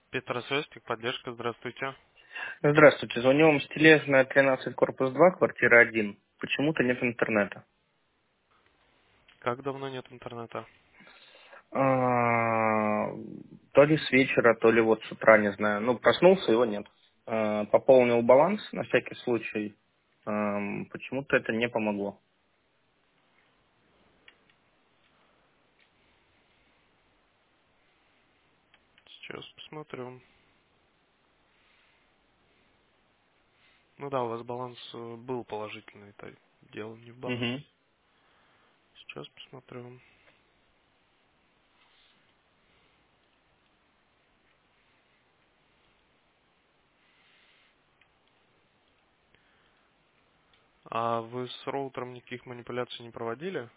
Петросвязь, техподдержка, здравствуйте. Здравствуйте, звоню вам с Тележная 13, корпус 2, квартира 1. Почему-то нет интернета. Как давно нет интернета? А, То ли с вечера, то ли вот с утра, не знаю. Ну, проснулся, его нет. Пополнил баланс на всякий случай. Почему-то это не помогло. Сейчас посмотрю. Ну да, у вас баланс был положительный, это дело не в балансе. Угу. Сейчас посмотрю. А вы с роутером никаких манипуляций не проводили?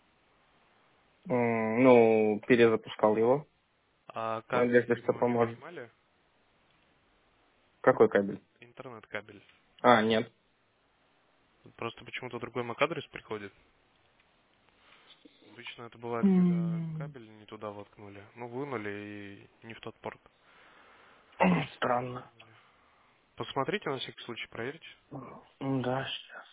Ну, перезапускал его. А В кабель, надежде, что видимо, не поможет. вынимали? Какой кабель? Интернет-кабель. Нет. Просто почему-то другой MAC-адрес приходит. Обычно это бывает, когда М, кабель не туда воткнули. Ну, вынули и не в тот порт. Странно. Посмотрите, на всякий случай, проверьте. Да, сейчас.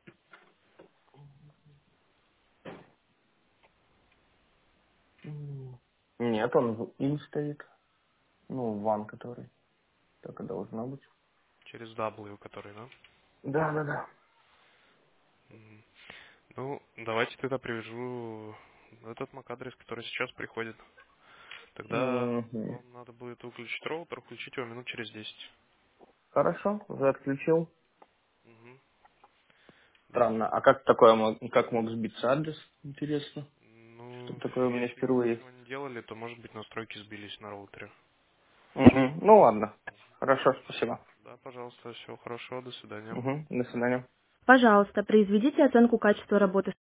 Нет, он в ин стоит. Ну, ван который. Так и должно быть. Через W, который, да? Да, да, да. Мгм. Ну, давайте тогда привяжу этот MAC-адрес, который сейчас приходит. Тогда Мгм. вам надо будет выключить роутер, включить его минут через 10. Хорошо, уже отключил. Мгм. Да. Странно. А как такое как мог сбиться адрес? Интересно. Что Ну, такое у меня если вы впервые. этого не делали, то, может быть, настройки сбились на роутере. Мгм. Ну ладно. Хорошо, спасибо. Да, пожалуйста, всего хорошего, до свидания. До свидания. Пожалуйста, произведите оценку качества работы